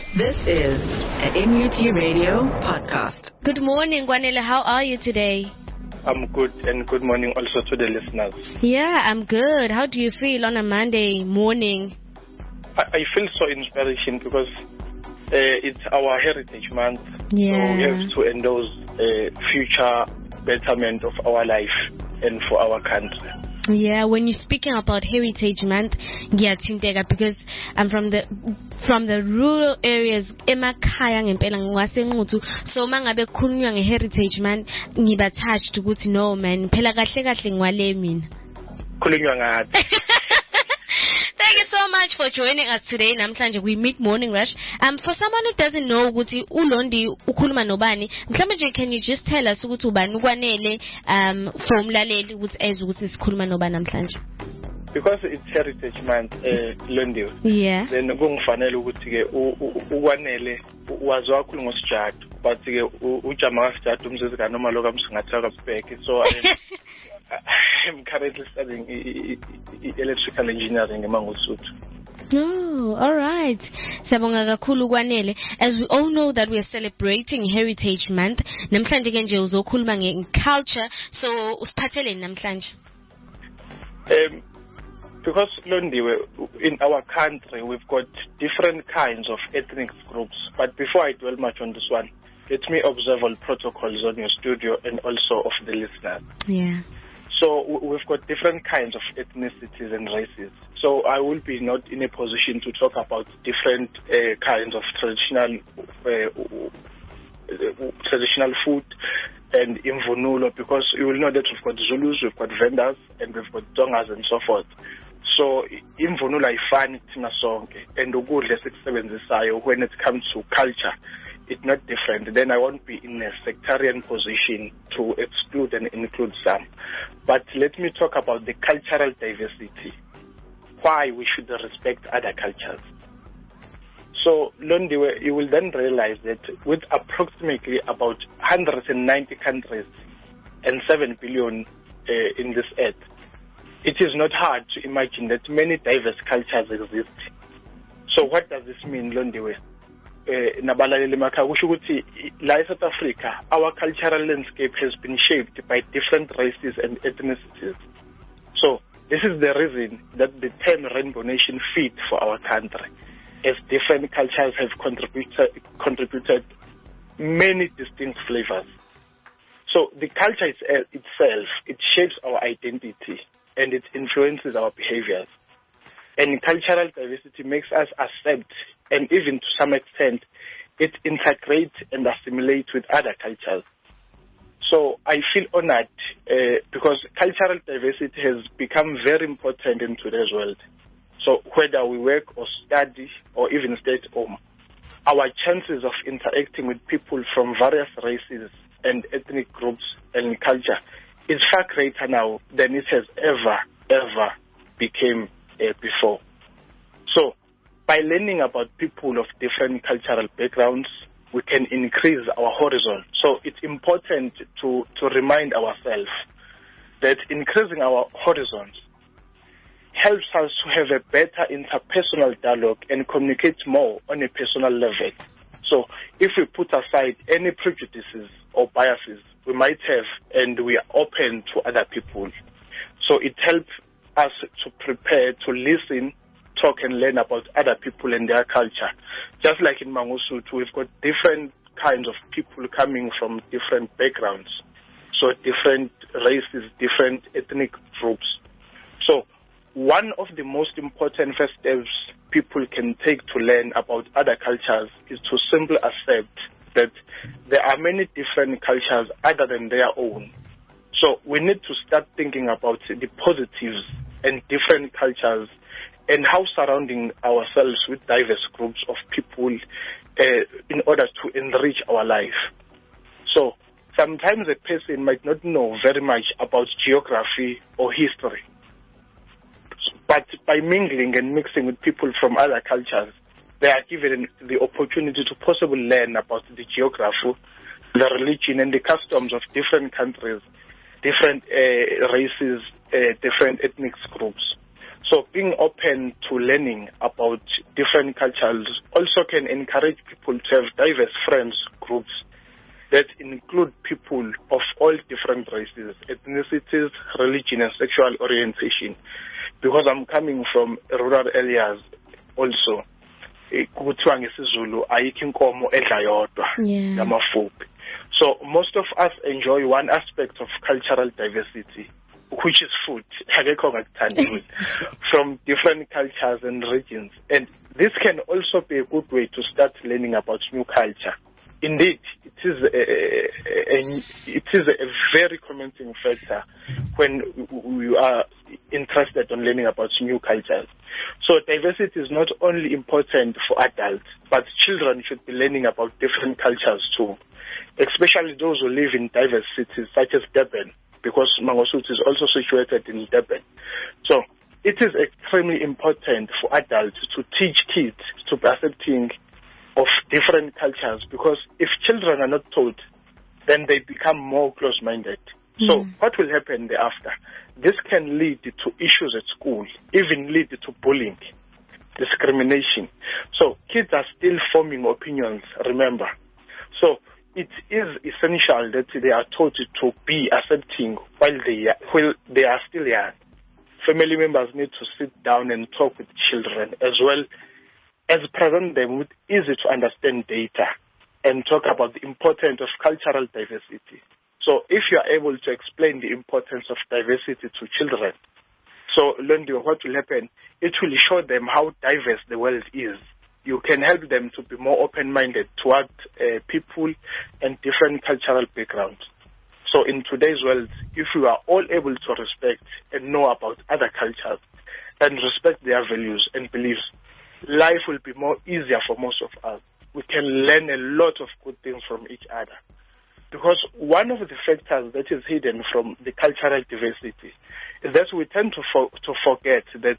This is an MUT Radio podcast. Good morning, Gwanele. How are you today? I'm good, and good morning also to the listeners. Yeah, I'm good. How do you feel on a Monday morning? I feel so inspiration because it's our Heritage Month. Yeah. So we have to endorse future betterment of our life and for our country. Yeah, when you're speaking about Heritage Month, ngiyathintheka because I'm from the rural areas emakhaya ngempela ngwaseNquthu. So mangabe kukhulunywa ngeHeritage Month ngiba touched ukuthi no man, phela kahle kahle ngwale mina. Khulunywa ngathi. Thank you so much for joining us today. Namhlanje we meet Morning Rush. For someone who doesn't know ukuthi uLondi ukhuluma nobani, mhlawumbe nje can you just tell us ukuthi ubani ukwanele for umlaleli ukuthi ezwe ukuthi sikhuluma nobani namhlanje? Because it's Heritage Month, Londi. Yeah. Then kungifanele ukuthi ke ukwanele wazi wakhulu ngosijadu, but ke ujama kasijadu umzizika noma lokho amsingatha kabsibheke. So I'm currently studying electrical engineering in Mangosuthu. Oh, all right. Siyabonga kakhulu Kwanele. As we all know that we are celebrating Heritage Month, namhlanje ke nje uzokhuluma nge-culture, so usiphatheleni namhlanje? Because Londi, in our country we've got different kinds of ethnic groups. But before I dwell much on this one, let me observe all protocols on your studio and also of the listeners. Yeah. So we've got different kinds of ethnicities and races. So I will be not in a position to talk about different kinds of traditional food and imvunulo, because you will know that we've got Zulus, we've got Vendas, and we've got Tongas and so forth. So imvunulo ayifani thina sonke, and ukudla esikusebenzisayo when it comes to culture, it's not different. Then I won't be in a sectarian position to exclude and include some. But let me talk about the cultural diversity, why we should respect other cultures. So, Londi, you will then realize that with approximately about 190 countries and 7 billion in this earth, it is not hard to imagine that many diverse cultures exist. So what does this mean, Londi? Nabalaleli emakhaya kusho ukuthi la eSouth Africa our cultural landscape has been shaped by different races and ethnicities. So this is the reason that the term Rainbow Nation fit for our country, as different cultures have contributed many distinct flavors. So the culture itself, it shapes our identity and it influences our behaviors. And cultural diversity makes us accept, and even to some extent, it integrates and assimilates with other cultures. So I feel honored because cultural diversity has become very important in today's world. So whether we work or study or even stay at home, our chances of interacting with people from various races and ethnic groups and culture is far greater now than it has ever became before. So, by learning about people of different cultural backgrounds, we can increase our horizon. So, it's important to remind ourselves that increasing our horizons helps us to have a better interpersonal dialogue and communicate more on a personal level. So, if we put aside any prejudices or biases we might have and we are open to other people, so it helps us to prepare to listen, talk and learn about other people and their culture. Just like in Mangosuthu, we've got different kinds of people coming from different backgrounds. So different races, different ethnic groups. So one of the most important first steps people can take to learn about other cultures is to simply accept that there are many different cultures other than their own. So we need to start thinking about the positives and different cultures and how surrounding ourselves with diverse groups of people in order to enrich our life. So sometimes a person might not know very much about geography or history, but by mingling and mixing with people from other cultures, they are given the opportunity to possibly learn about the geography, the religion and the customs of different countries, different races, different ethnic groups. So being open to learning about different cultures also can encourage people to have diverse friends groups that include people of all different races, ethnicities, religion, and sexual orientation. Because I'm coming from rural areas also. So most of us enjoy one aspect of cultural diversity, which is food, from different cultures and regions. And this can also be a good way to start learning about new culture. Indeed, it is a very commenting factor when we are interested in learning about new cultures. So diversity is not only important for adults, but children should be learning about different cultures too, especially those who live in diverse cities such as Durban, because Mangosuthu is also situated in Durban. So it is extremely important for adults to teach kids to be accepting of different cultures, because if children are not taught, then they become more close-minded. So what will happen thereafter? This can lead to issues at school, even lead to bullying, discrimination. So kids are still forming opinions, remember. So it is essential that they are taught to be accepting while they are still young. Family members need to sit down and talk with children, as well as present them with easy to understand data and talk about the importance of cultural diversity. So if you are able to explain the importance of diversity to children, so Londi, what will happen? It will show them how diverse the world is. You can help them to be more open-minded toward people and different cultural backgrounds. So in today's world, if you are all able to respect and know about other cultures and respect their values and beliefs, life will be more easier for most of us. We can learn a lot of good things from each other. Because one of the factors that is hidden from the cultural diversity is that we tend to forget that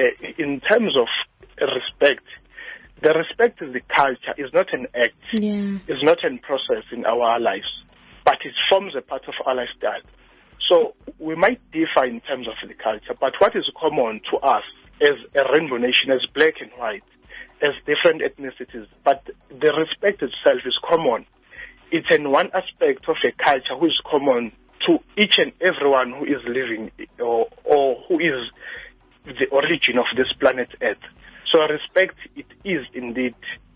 in terms of respect, the respect of the culture is not an act, it's not a process in our lives, but it forms a part of our lifestyle. So we might differ in terms of the culture, but what is common to us as a rainbow nation, as black and white, as different ethnicities, but the respect itself is common. It's in one aspect of a culture which is common to each and everyone who is living or who is the origin of this planet Earth. So respect, it is indeed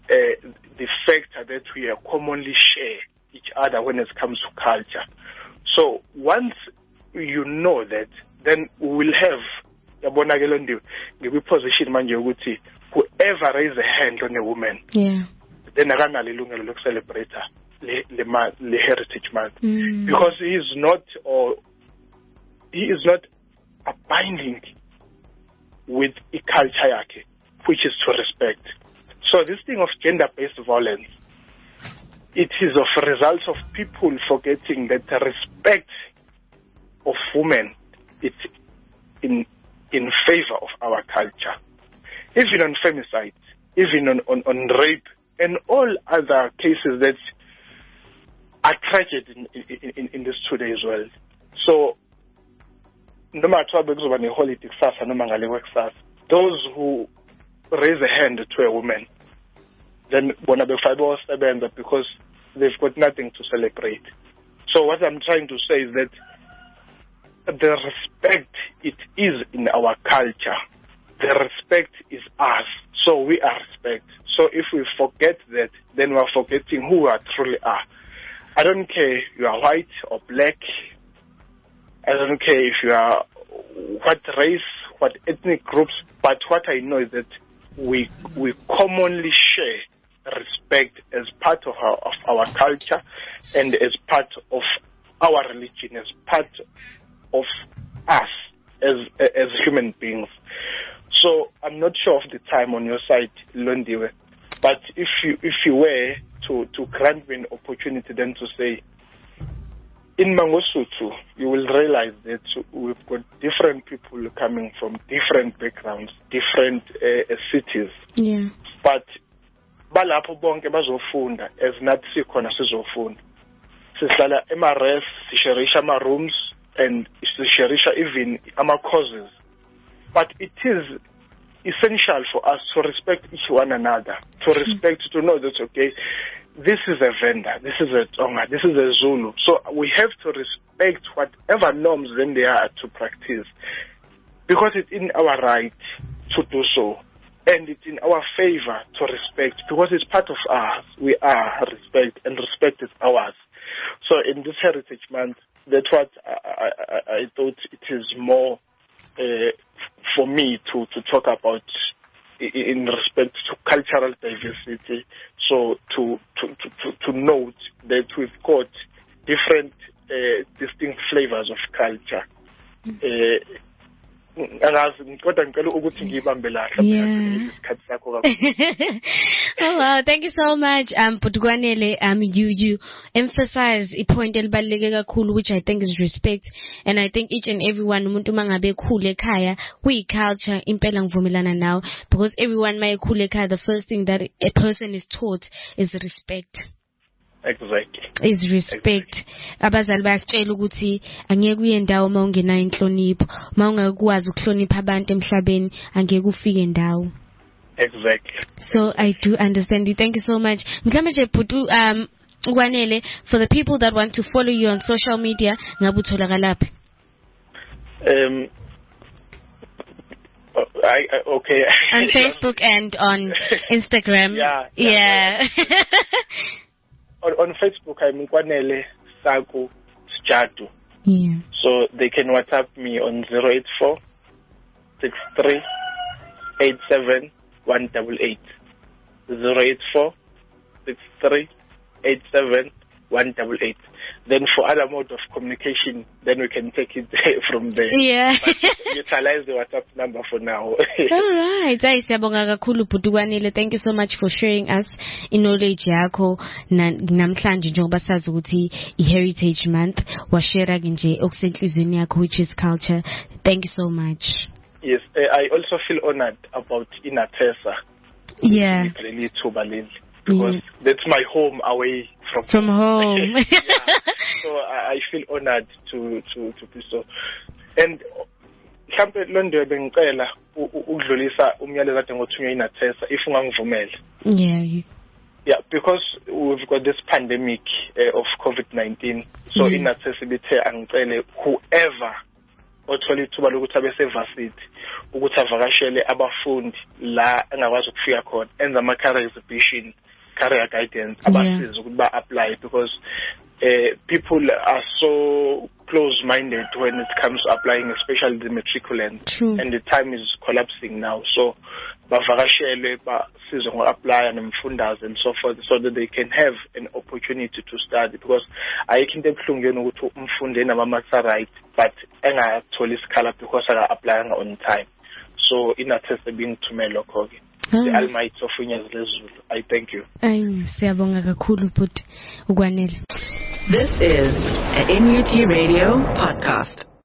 the factor that we commonly share each other when it comes to culture. So once you know that, then we will have position manje ukuthi whoever raises a hand on a woman, then akanalo ilungelo lokucelebrate le Heritage Month, because he is not abiding with a culture yake, which is to respect. So this thing of gender-based violence, it is of results of people forgetting that the respect of women is in favor of our culture. Even on femicide, even on rape, and all other cases that are tragic in this today's world. So, no matter those who raise a hand to a woman, then because they've got nothing to celebrate. So what I'm trying to say is that the respect, it is in our culture. The respect is us. So we are respect. So if we forget that, then we are forgetting who we truly are. I don't care if you are white or black. I don't care if you are what race, what ethnic groups. But what I know is that we commonly share respect as part of our culture and as part of our religion, as part of us as human beings. So I'm not sure of the time on your side, Londiwe, but if you were to grant me an opportunity then to say, in Mangosuthu, you will realize that we've got different people coming from different backgrounds, different cities. Yeah. But balapho bonke bazofunda as nathi sikhona sizofunda. Sihlala ema-res, sisharisha ama-rooms, and sisharisha even ama-courses. but it is essential for us to respect each one another, to respect, to know that, okay, this is a Venda, this is a Tonga, this is a Zulu. So we have to respect whatever norms then they are to practice, because it's in our right to do so. And it's in our favor to respect, because it's part of us. We are respect, and respect is ours. So in this Heritage Month, that's what I thought it is more for me to talk about in respect to cultural diversity. So to note that we've got different distinct flavors of culture. Oh wow, thank you so much, Putukwanele. You emphasize a point elibaluleke kakhulu, which I think is respect, and I think each and everyone umuntu mangabe khule ekhaya kuyiculture impela ngivumelana nawe, because everyone mayekhule ekhaya, the first thing that a person is taught is respect. Exactly. Is respect. Abazali bayakutshela ukuthi angeke uye ndawo uma ungenayo inhlonipho, uma ungakwazi ukuhlonipha abantu emhlabeni angeke ufike ndawo. Exactly. So I do understand you. Thank you so much. Mhlawumbe nje Putu Kwanele, for the people that want to follow you on social media, ngabe utholakala? Okay. On Facebook and on Instagram. Yeah. On Facebook, I'm Kwanele Saku Sjatu. Yeah. So they can WhatsApp me on 084 63 87 188. 084 63 87 188. Then for other mode of communication, then we can take it from there. Yeah. But utilize the WhatsApp number for now. All right. Siyabonga kakhulu Putukwanele. Thank you so much for sharing us knowledge yakho namhlanje njengoba sazi ukuthi i-Heritage Month washare nje okusenhlizweni yakho, which is culture. Thank you so much. Yes, I also feel honored about Inatesa. Yeah. Really because that's my home away from home. Yeah. So I feel honored to be so. And mhlambe Londo bengicela ukudlulisa umyalezo kade ngothunywa Inatesa if ungangivumela. Yeah, because we've got this pandemic of COVID-19. So Inatesa bithe angicele whoever othola ithuba lokuthi abesevasithi ukuthi avakashele abafundi la engakwazi ukufika khona enza ama-career exhibition, career guidance, abasiza ukuthi ba-apply, because people are so close-minded when it comes to applying, especially the matriculant. True. And the time is collapsing now. So bavakashele basize ngo-apply nemfundaze and so forth, so that they can have an opportunity to study, because ayikho into ebuhlungeni ukuthi umfundi enama-marks right but engatholi isikhala because aka-applyanga on time. So Inatesa bengithumela lokho-ke. The Almighty of Unyezi Lezulu. I thank you. Siyabonga kakhulu Putukwanele. This is a NUT Radio podcast.